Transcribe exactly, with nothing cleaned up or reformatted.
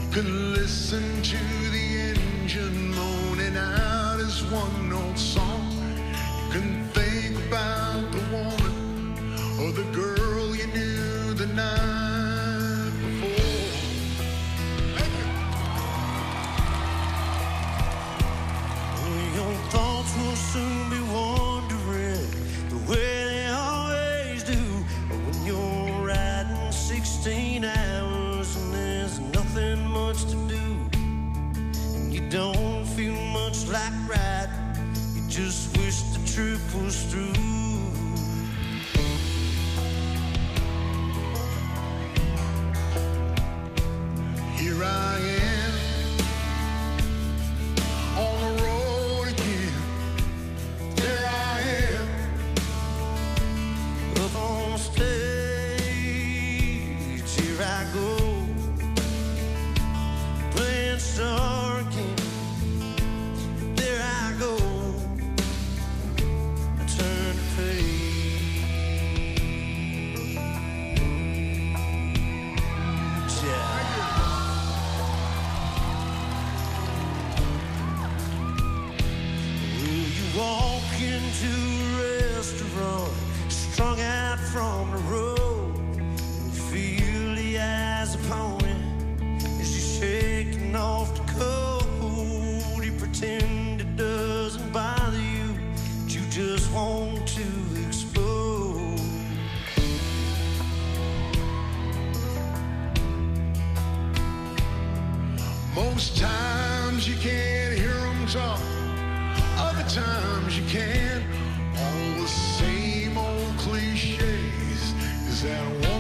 can listen to the engine moaning out his one note song. You can think about the woman or the girl you knew the night before. Thank you. Well, your thoughts will soon be wandering the way they always do when you're riding sixteen hours and there's nothing much to do, and you don't feel much like riding. You just wish the trip was through. Here I am on the road again. There I am Up on stage, here I go, playing star again. There I go, I turn the page. Yeah. Will you walk into a restaurant, strung out from the road, and you feel the eyes upon you as you're shaking off the cold? You pretend it doesn't bother you, but you just want to explode. Most times you can't hear them talk, other times you can. All the same old cliches. Is that one?